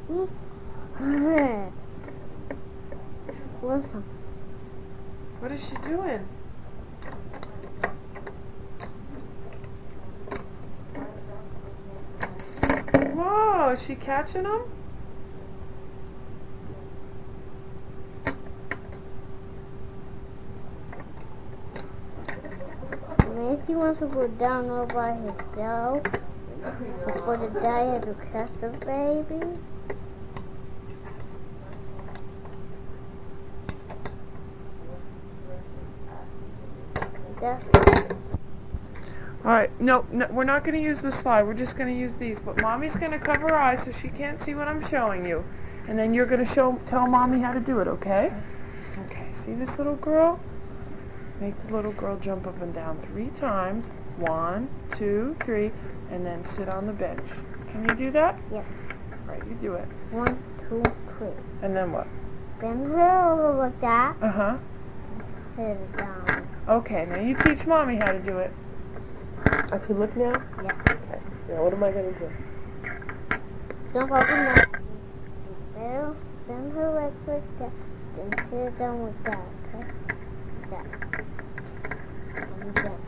Listen. What is she doing? Whoa, is she catching them? Macy wants to go down all by herself before the daddy had to catch the baby. Alright, no, we're not going to use the slide. We're just going to use these. But Mommy's going to cover her eyes so she can't see what I'm showing you. And then you're going to tell Mommy how to do it, okay? Okay, see this little girl? Make the little girl jump up and down 3 times. 1, 2, 3, and then sit on the bench. Can you do that? Yes. Right, you do it. 1, 2, 3. And then what? Bend her over like that. Uh-huh. Sit it down. Okay, now you teach Mommy how to do it. I can look now? Yeah. Okay. Now what am I going to do? Jump up and down. Bend her legs like that. Then sit it down like that, okay? Like that.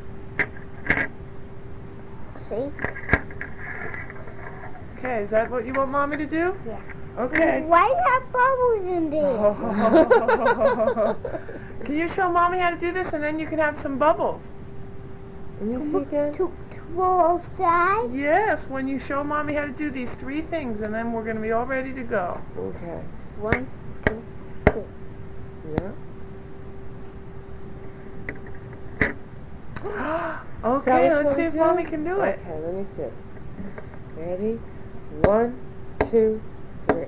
See? Okay, is that what you want Mommy to do? Yeah. Okay. Why do you have bubbles in there? Can you show Mommy how to do this and then you can have some bubbles? Let me see again. To go outside? Yes, when you show Mommy how to do these 3 things and then we're going to be all ready to go. Okay. 1, 2, 3. Yeah. Okay, let's see if Mommy can do it. Okay, let me see. Ready? 1, 2, 3.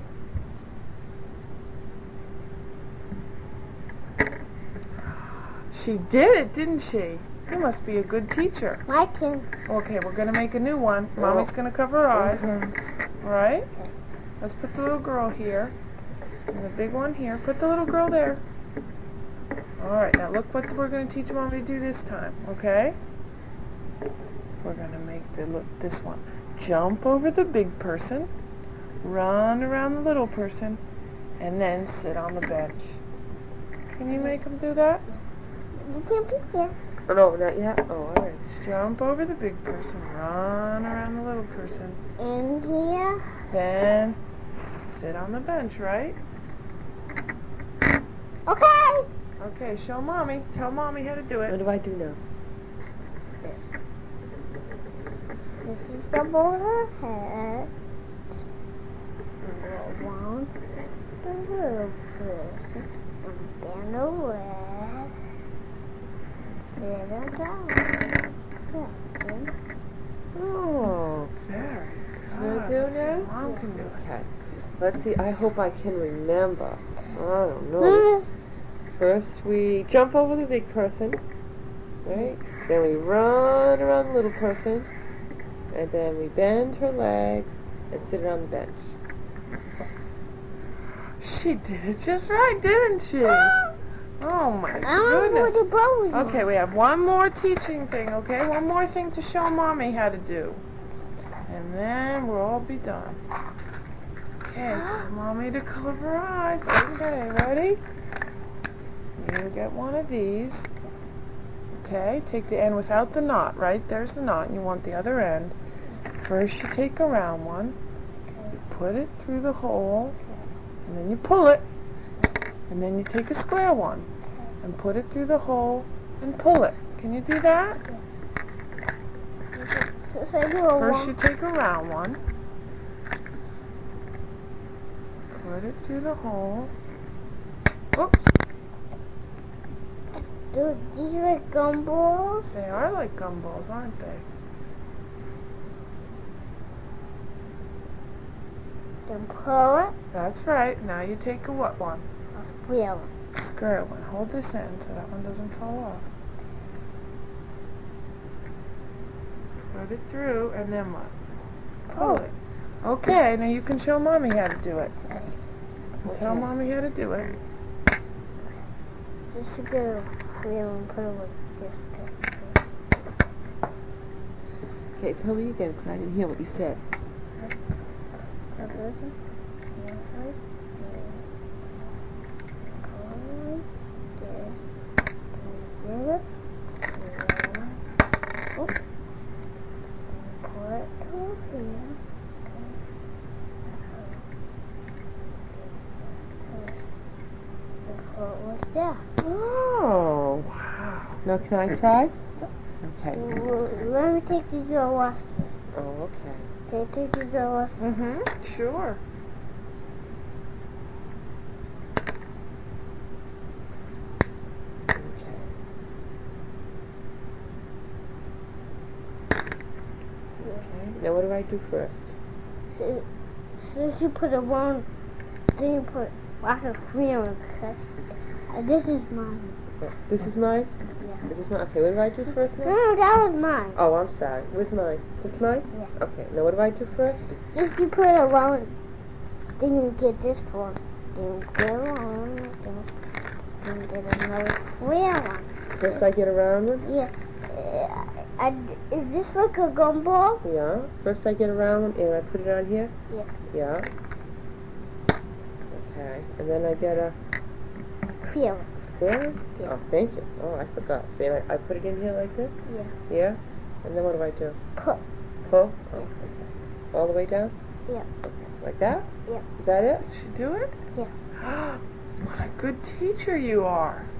She did it, didn't she? You must be a good teacher. I can. Okay, we're going to make a new one. Mommy's going to cover her eyes. Okay. All right? Let's put the little girl here. And the big one here. Put the little girl there. All right, now look what we're going to teach Mommy to do this time, okay? We're going to make this one. Jump over the big person, run around the little person, and then sit on the bench. Can you make them do that? You can't beat there. Oh, no, not yet? Oh, all right. Jump over the big person, run around the little person, In here. then sit on the bench, right? Okay. Okay, show Mommy. Tell Mommy how to do What it. do I do now? This is above her head. And go around the little person. And bend her leg. Sit her down. Yeah. Oh. Very Can I good. do Let's see now? if Mom can do it. Okay. Let's see. I hope I can remember. I don't know. First, we jump over the big person, right? Then we run around the little person, and then we bend her legs and sit her on the bench. She did it just right, didn't she? Oh my I don't know goodness. the bows are. Okay, we have one more teaching thing, okay? One more thing to show Mommy how to do. And then we'll all be done. Okay, tell Mommy to cover her eyes. Okay, ready? You get one of these. Okay, take the end without the knot, right? There's the knot, and you want the other end. First you take a round one. You put it through the hole, and then you pull it. And then you take a square one and put it through the hole and pull it. Can you do that? First you take a round one, put it through the hole. Oops, These are gumballs. they are like gumballs, aren't they? Then pull it. That's right. Now you take a what one? A wheel. Square one. Hold this end so that one doesn't fall off. Put it through, and then what? Pull it. Okay, now you can show Mommy how to do it. And tell Okay. Mommy how to do it. Just get a wheel and put it like this. Okay, tell me again, because I didn't hear what you said. Like this. there. Oh, wow. Now can I try? Okay. Let me take these little off first. Oh, okay. Can I take these little off? Mm-hmm. Sure. Okay. Okay. Now what do I do first? So you put a one, then you put lots of creams, okay? This is mine. This is mine? Yeah. Is this mine? Okay, what do I do first now? No, that was mine. Oh, I'm sorry. Where's mine? Is this mine? Yeah. Okay, now what do I do first? If you put it around, then you get this one. Then you get around, then you get another square one. First I get a round one? Yeah. Is this like a gumball? Yeah. First I get a round one and I put it on here? Yeah. Yeah. Okay. And then I get a Here. square? Yeah. Oh, thank you. Oh, I forgot. See, and I put it in here like this? Yeah. Yeah? And then what do I do? Pull. Pull? Yeah. Oh. All the way down? Yeah. Like that? Yeah. Is that it? Did she do it? Yeah. What a good teacher you are.